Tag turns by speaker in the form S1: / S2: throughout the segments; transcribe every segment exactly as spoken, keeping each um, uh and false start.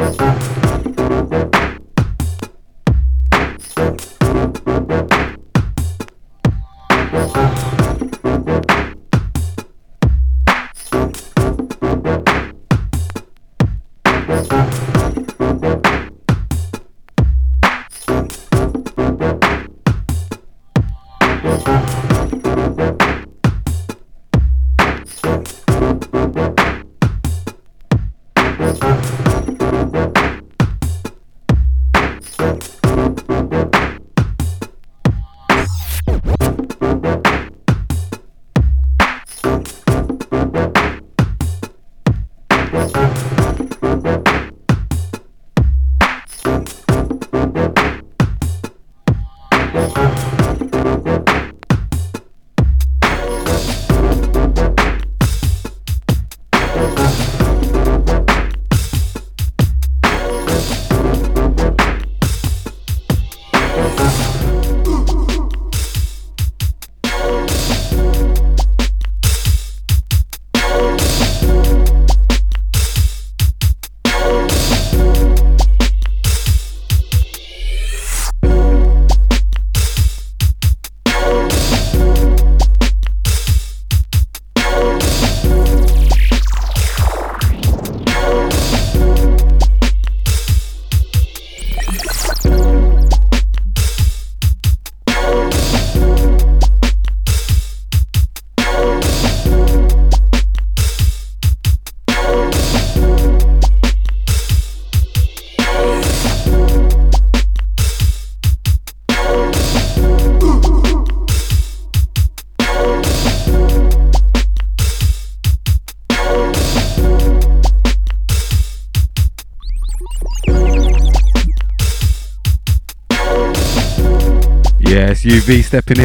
S1: Yes, U V stepping in.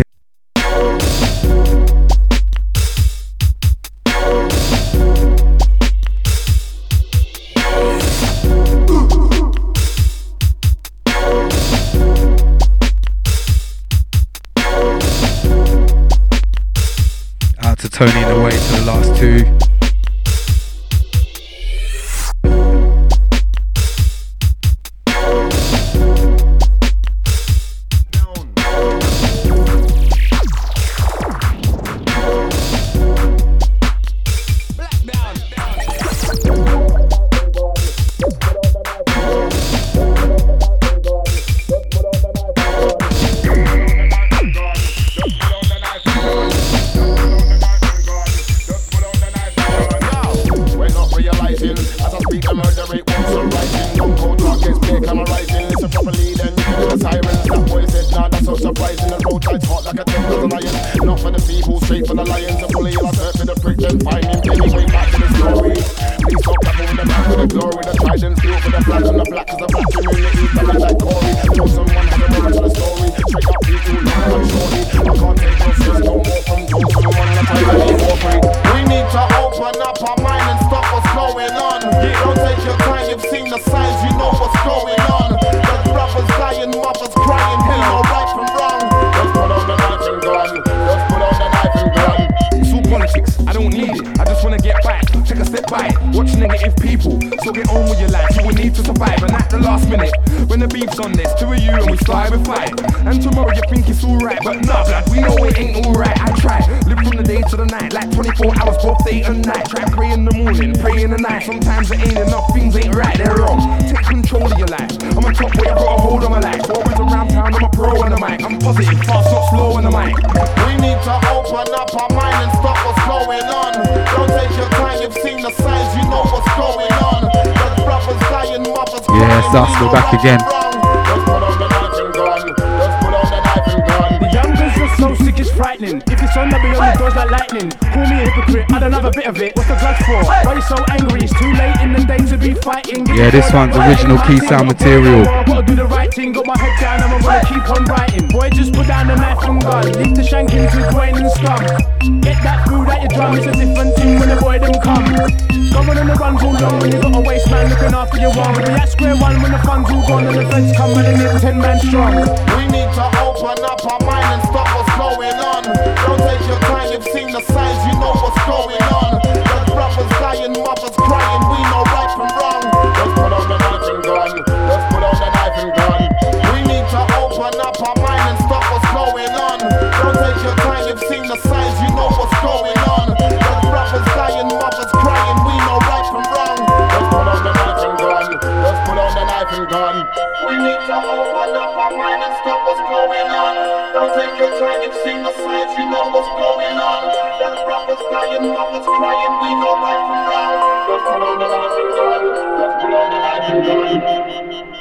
S1: Out to Tony in the way to the last two. Yes, us, we're back again.
S2: The youngers are so sick, it's frightening. If it's on, they'll be on the doors like lightning. Call me a hypocrite, I don't have a bit of it. What's the grudge for? Why you so angry? It's too late in the day to be fighting.
S1: Yeah, this one's original Key Sound material.
S2: I gotta do the right thing, got my head down and I'm gonna keep on writing. Boy, just put down the knife and gun. Leave the shanking to Dwayne and scum. Get that food out your drum, it's a different thing when the boy them come. Going on the run too long when you got a waste man looking after your one. We at square one when the fun's all gone and the feds come and they need ten man strong.
S3: We need to open up our mind and stop what's going on. Don't take your time, you've seen the signs, you know what's going on. There's brothers dying, mothers crying, we know right from wrong. Just put on the knife and to open up our mind and stop what's going on. Don't take your time, you've seen the signs, you know what's going on. There's brothers dying, mothers crying, we know right from wrong. Just put on the lights and go, just put on the lights and go.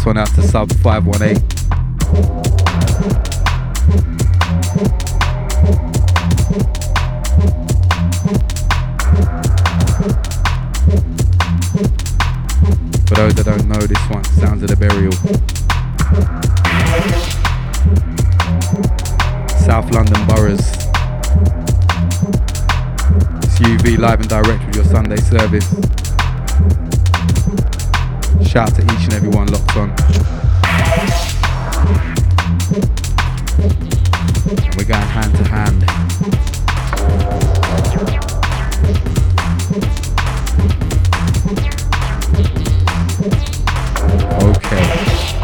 S1: one out to sub five one eight. For those that don't know, this one, Sounds of the Burial. South London Boroughs. It's U V live and direct with your Sunday service. Shout out to each and every one locked on. We're going hand to hand. Okay.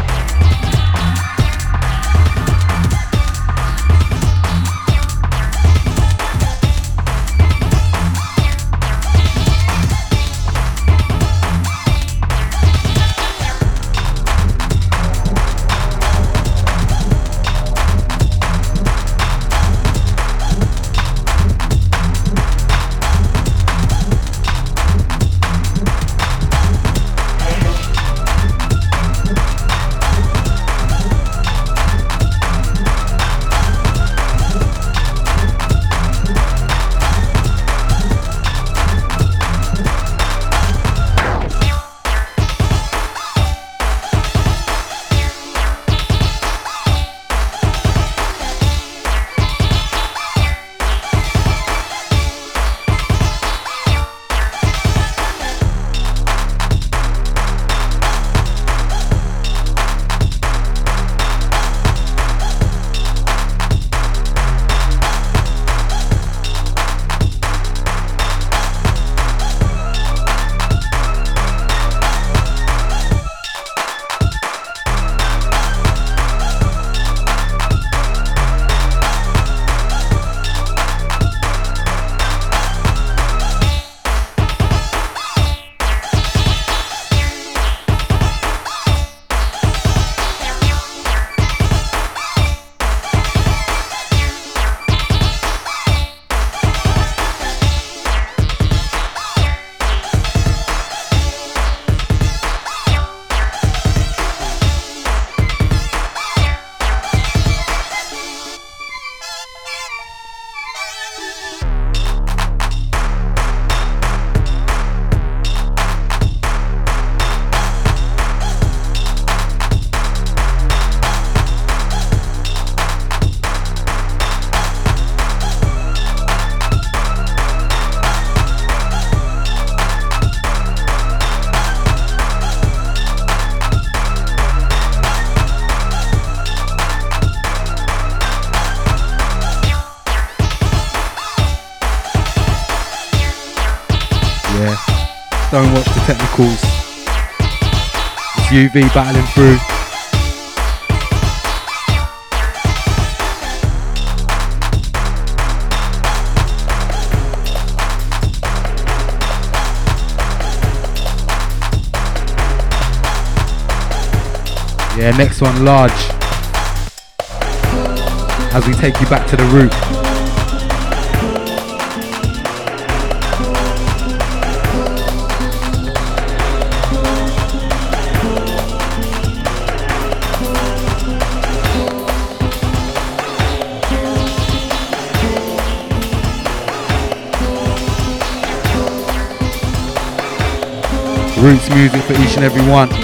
S1: Don't watch the technicals. It's U V battling through. Yeah, next one, Large. As we take you back to the root. Roots music for each and every one.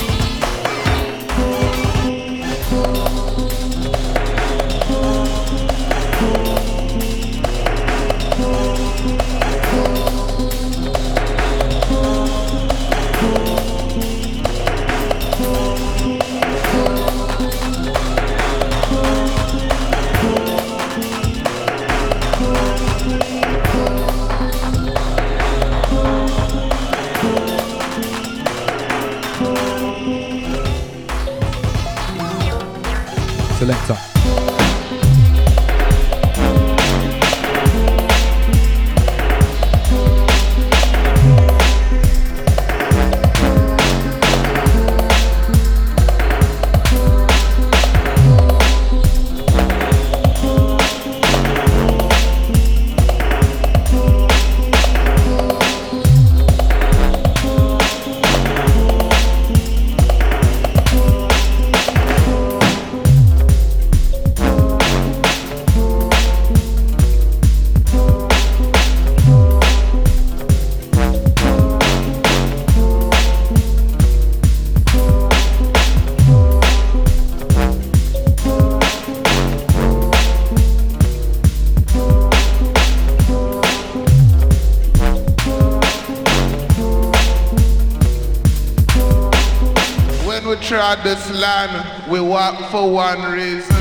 S4: trod this land, we walk for one reason.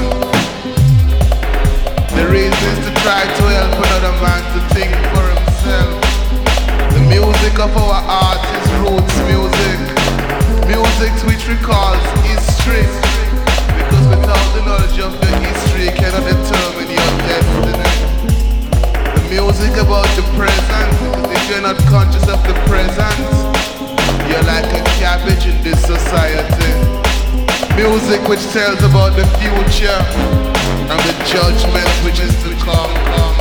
S4: The reason is to try to help another man to think for himself. The music of our art is roots music. Music which recalls history. Because without the knowledge of the history, you cannot determine your destiny. The music about the present, because if you're not conscious of the present, you're like a cabbage in this society. Music which tells about the future and the judgment which is to come.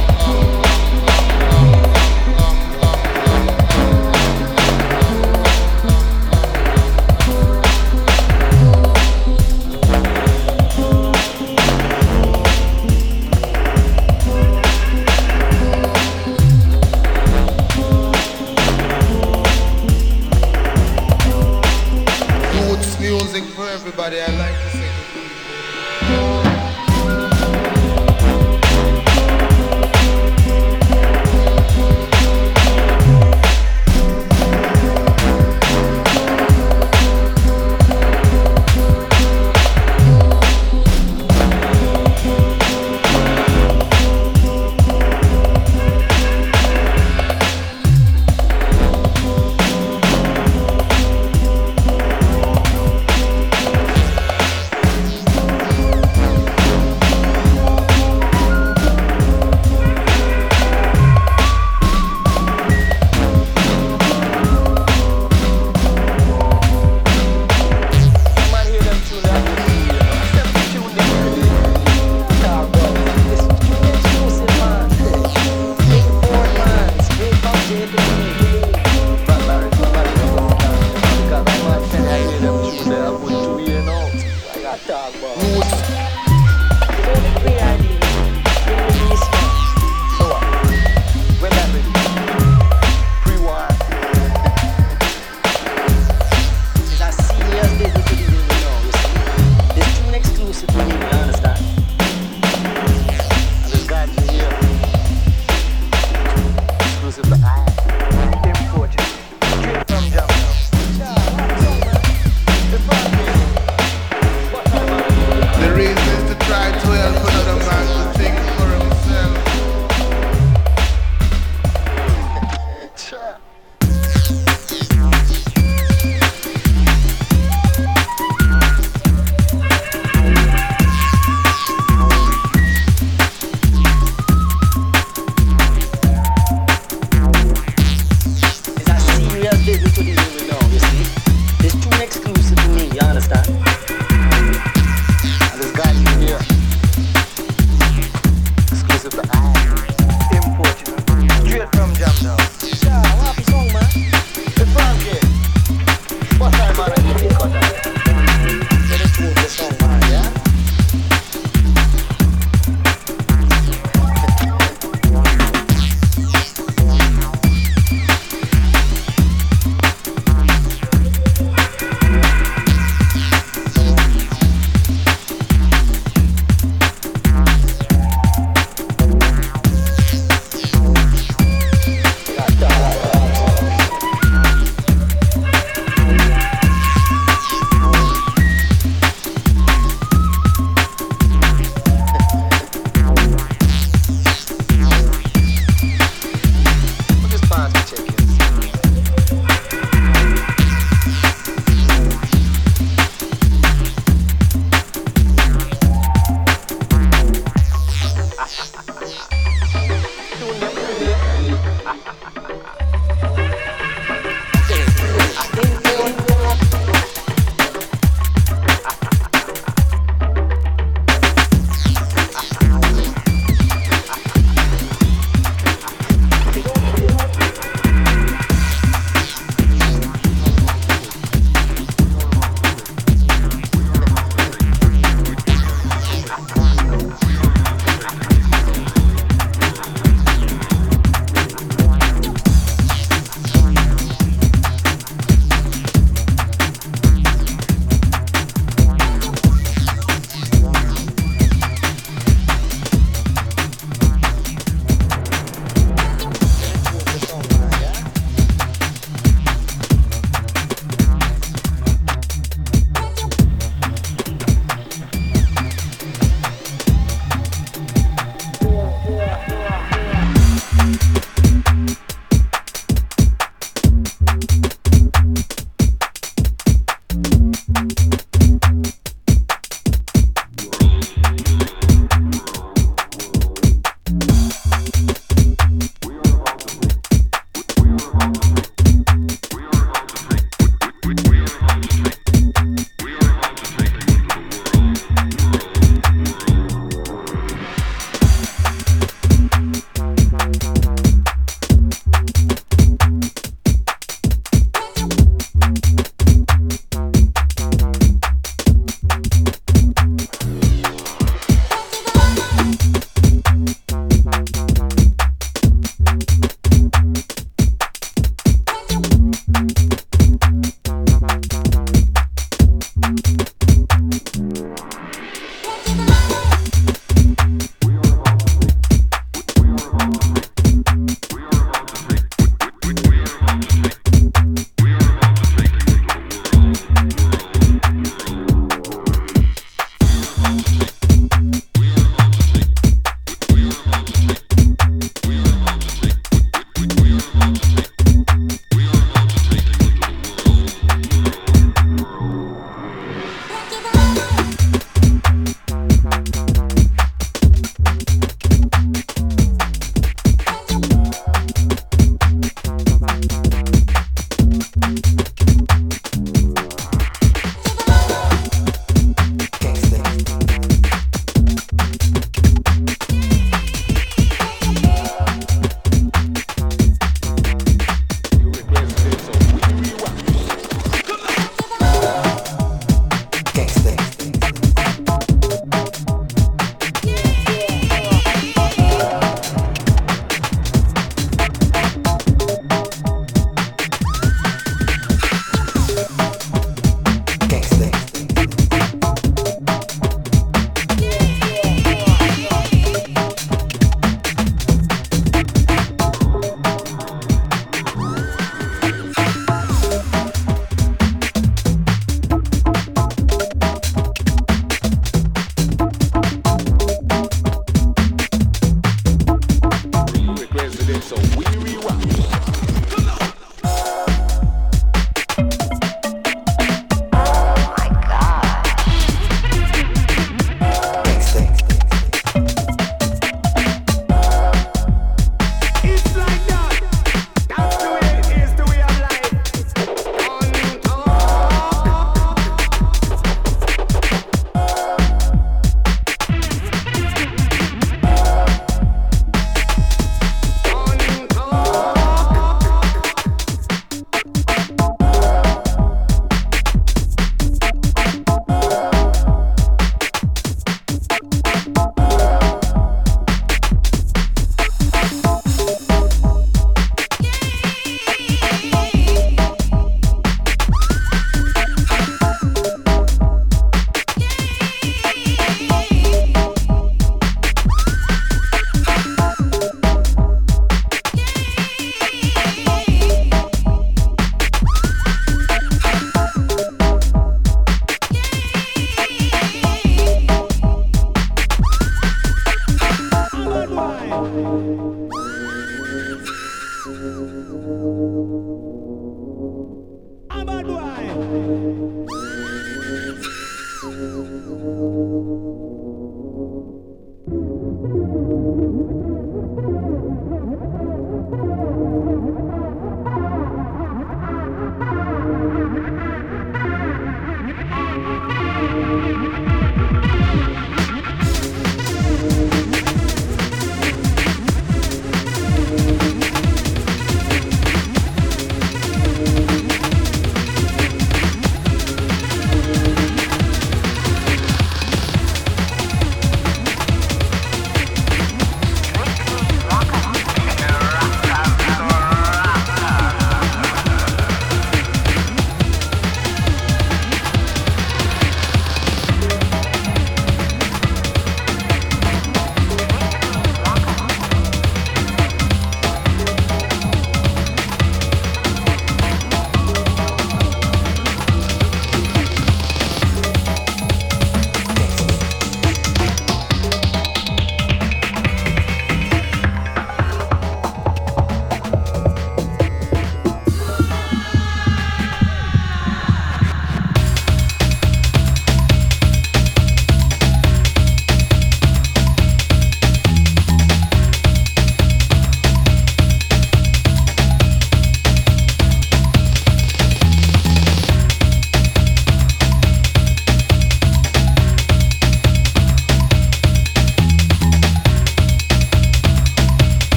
S4: Roots music for everybody, I like to sing.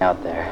S5: out there.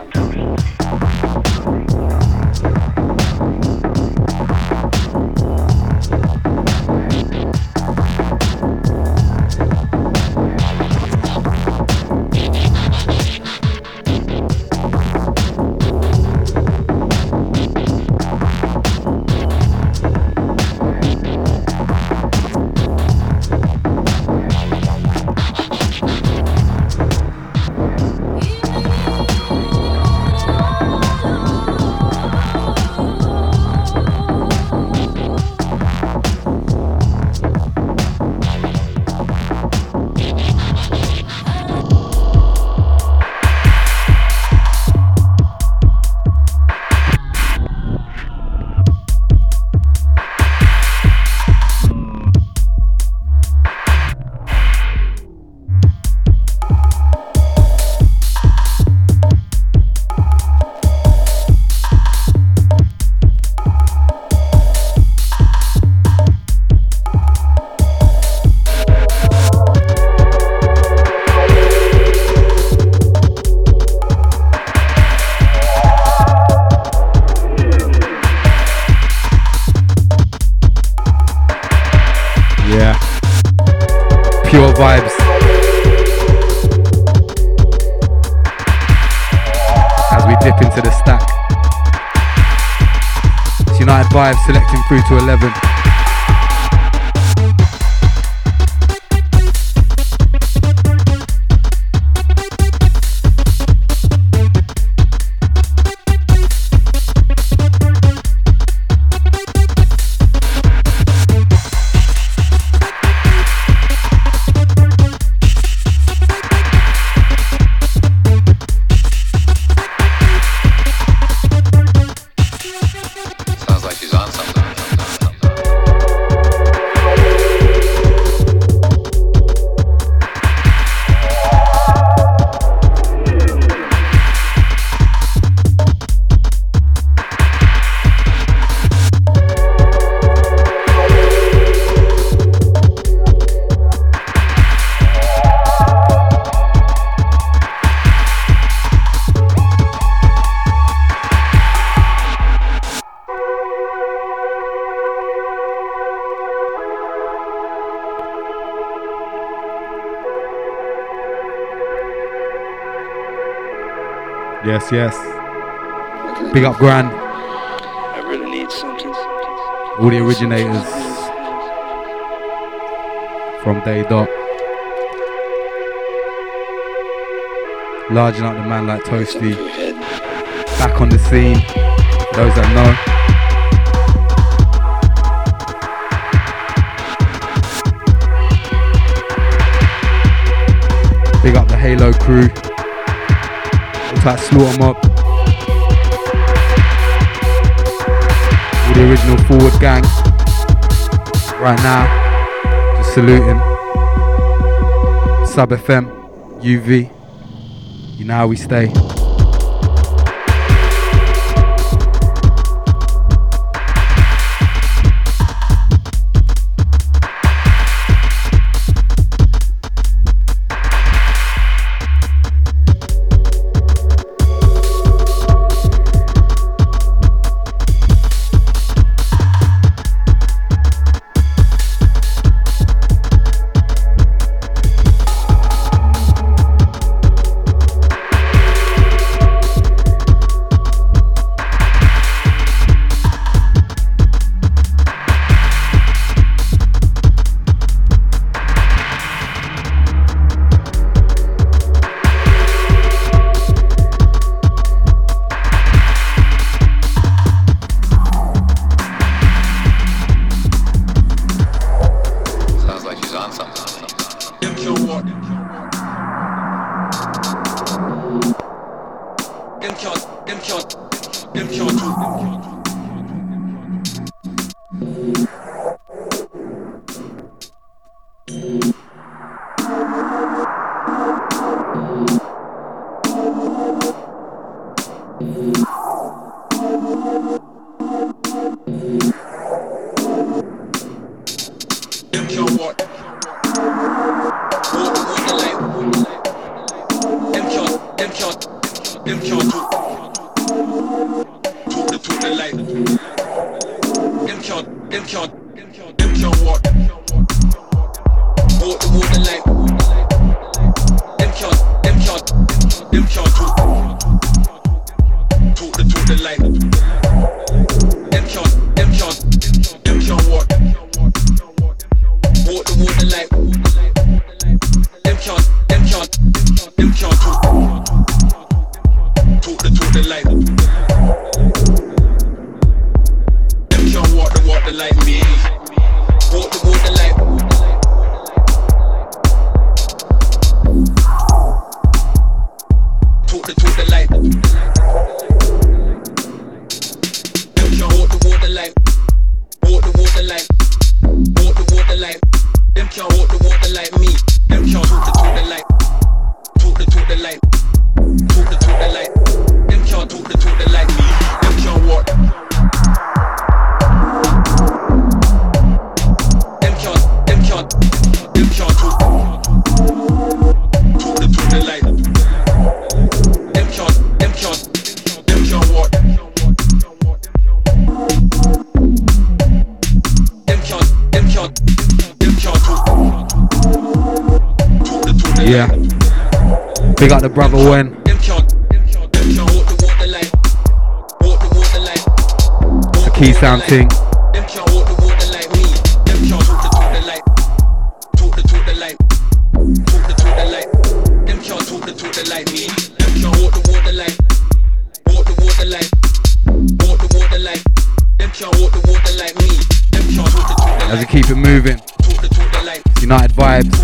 S1: Vibes. As we dip into the stack. It's United Vibes selecting through to eleven. Yes, yes. Big up Gran.
S6: I really need something.
S1: All the originators from Day Dot. Larging up the man like Toasty. Back on the scene. Those that know. Big up the Halo crew. Looks like Slaughter Mob. All the original Forward gang. Right now, just saluting. Sub F M, U V. You know how we stay.
S5: them can't, them can't walk. Walk the water like. Them can't, them can't, them can't talk. Talk the talk the line. Them can't, them can't, them can't walk. Walk the water like. Them can't, them can't, them can't talk. Talk the talk the line. Them can't walk the water like me. Walk the water like. Talk the talk the line. Them can't walk the water like. Walk the water like. Walk the water like. Them can't walk the water like me. Them can't talk the talk the line. Talk the talk the line. Talk the talk the line. Them can't talk the talk the like me. Them can't walk. Them can't. Them can't. Them can't talk. Talk the talk the line. Them can't. Them can't. Them can't walk. Them can't. Them can't. Them can't talk. Talk the talk the line.
S1: Yeah. Big up the brother Wen. It's a key sound thing. As we keep it moving. United Vibes.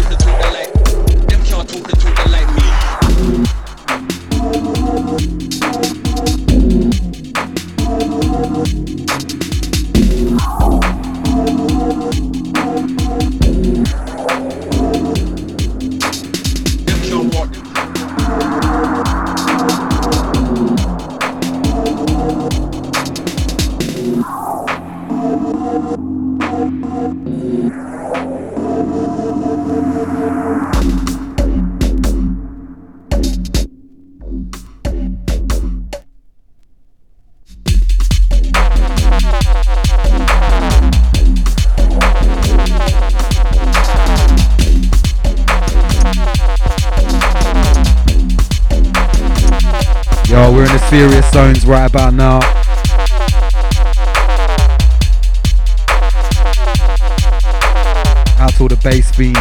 S1: Yo, we're in the serious zones right about now. Out to all the bass beans.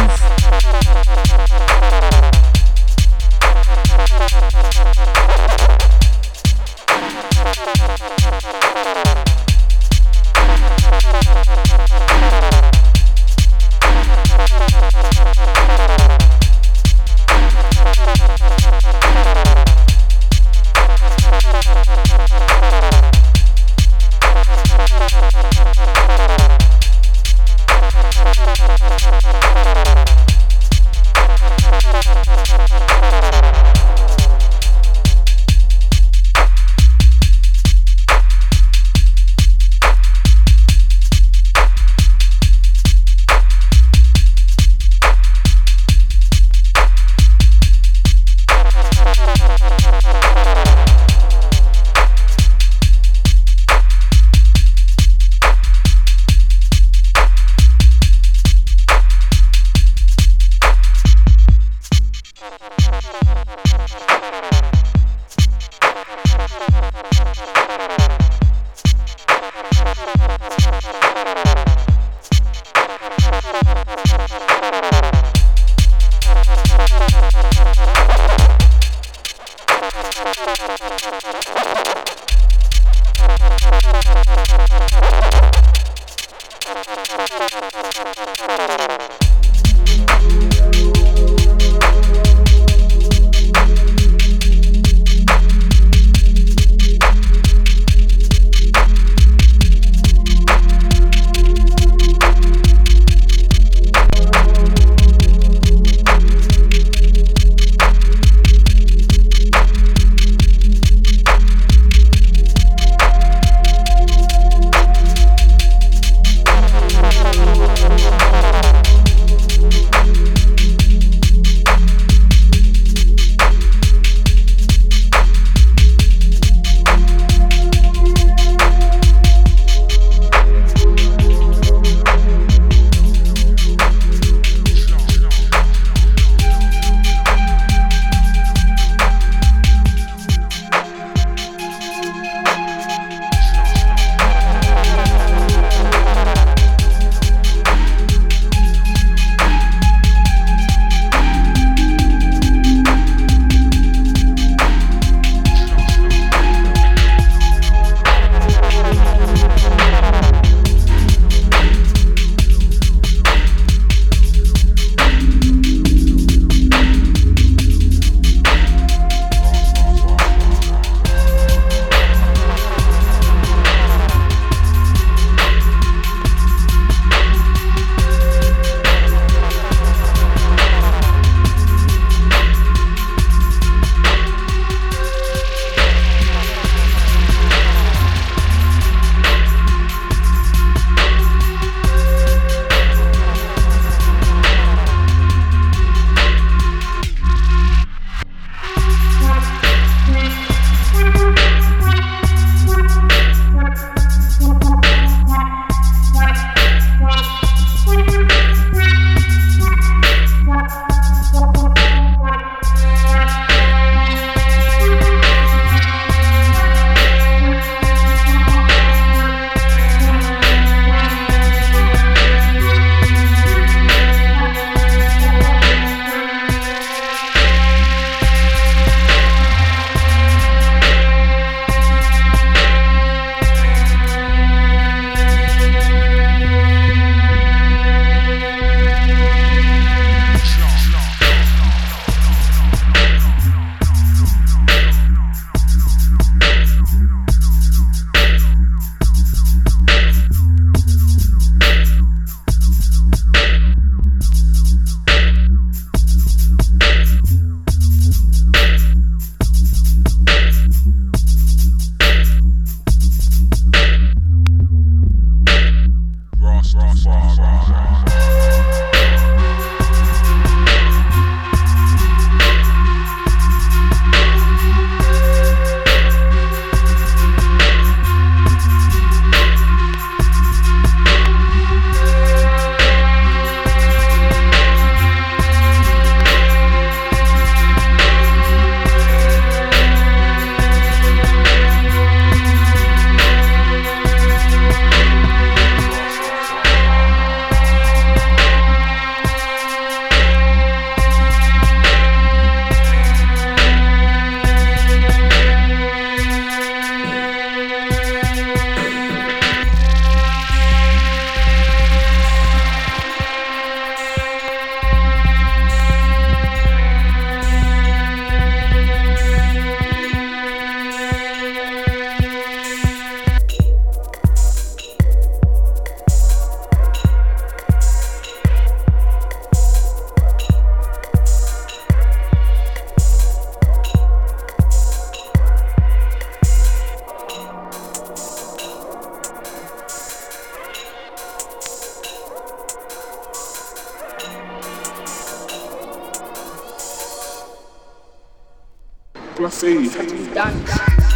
S7: can I say?
S8: Dance.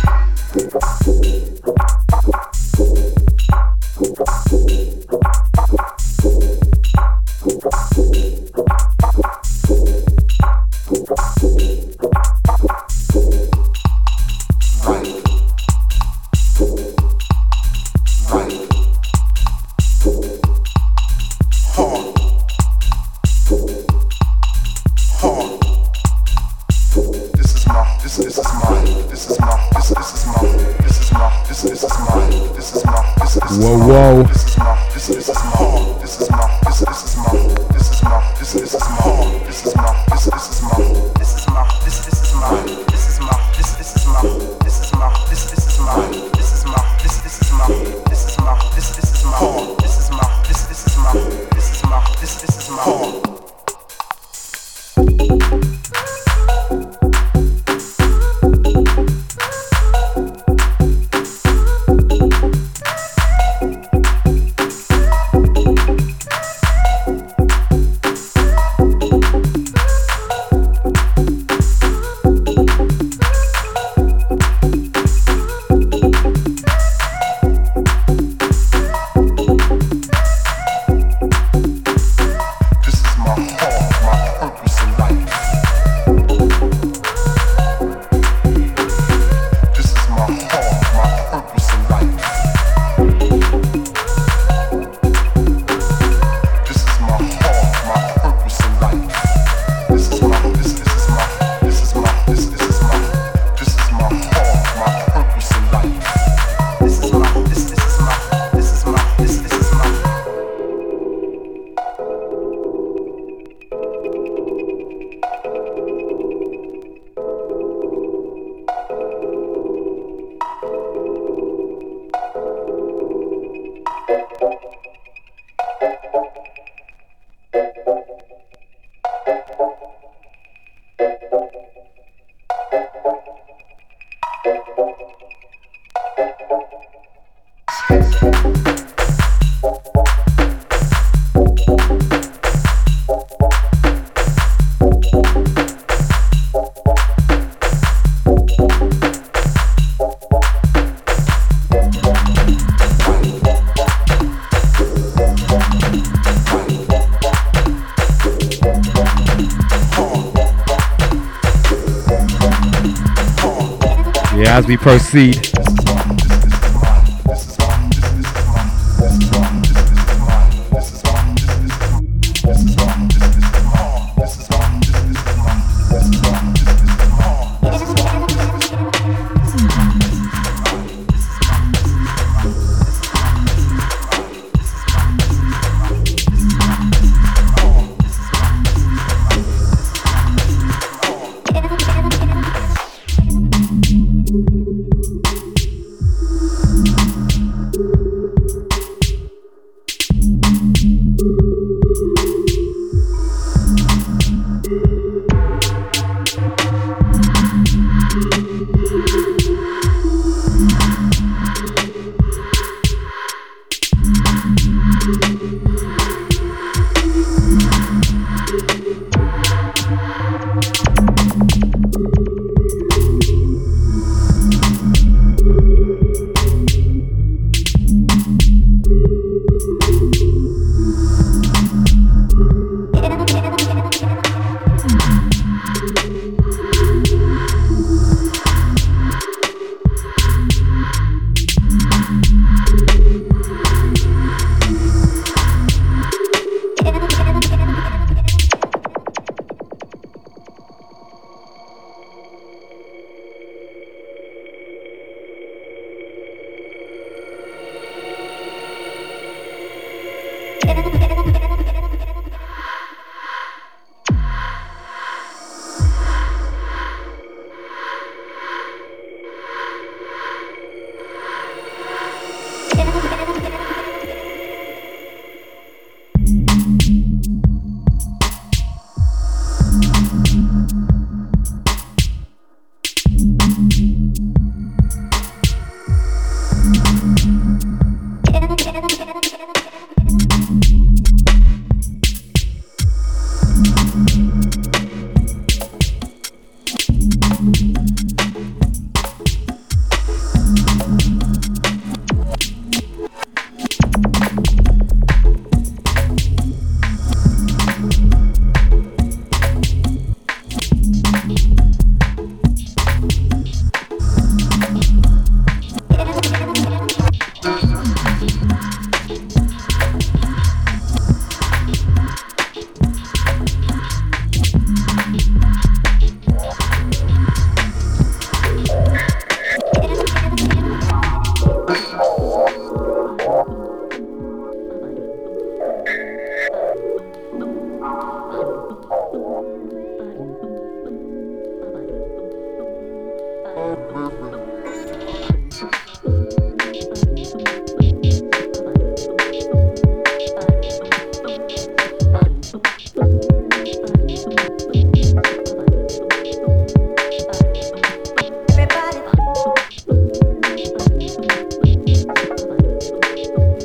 S1: Whoa, whoa.
S4: This is my, this is my, this is my, this is my, this is my, this is my, this is my, this is my, this is my, this this is my, this is my, this this is my, this is my, this this is my, this is my, this this is my, this is my, this this is my, this is my, this this is my, this is my, this this is my.
S1: As we proceed.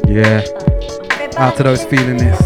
S1: Yeah. Out to those feeling this.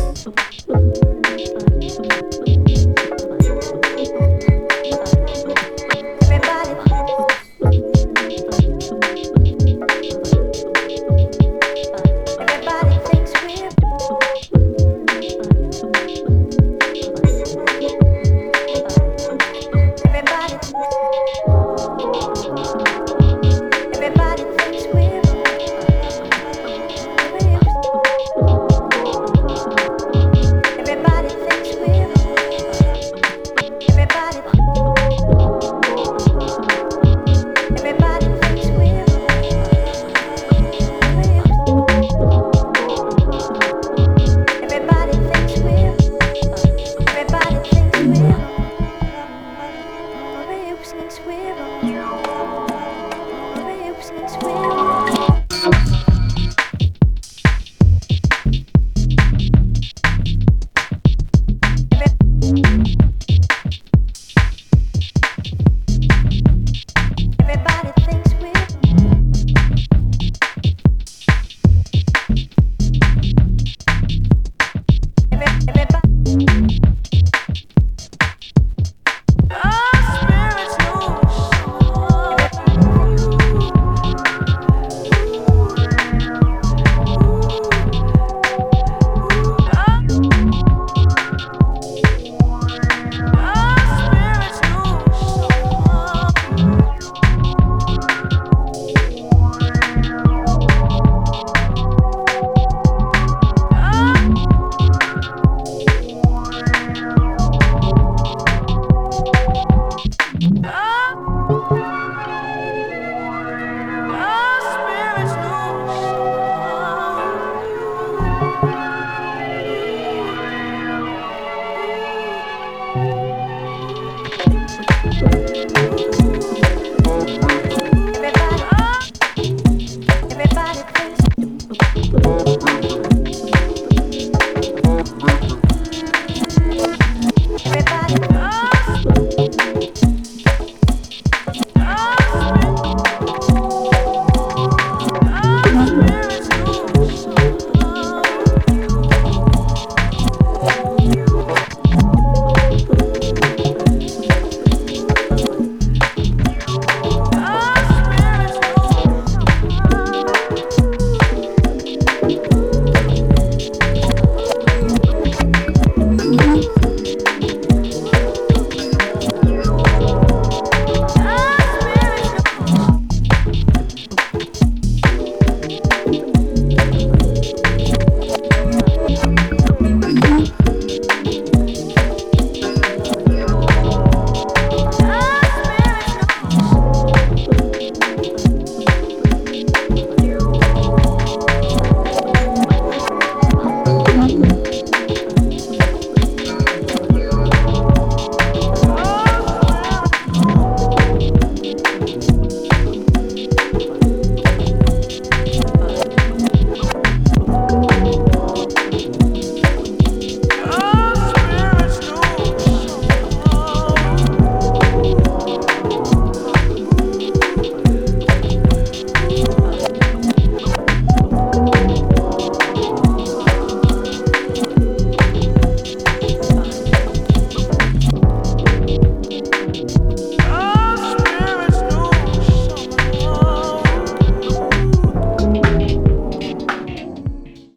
S7: Thank you.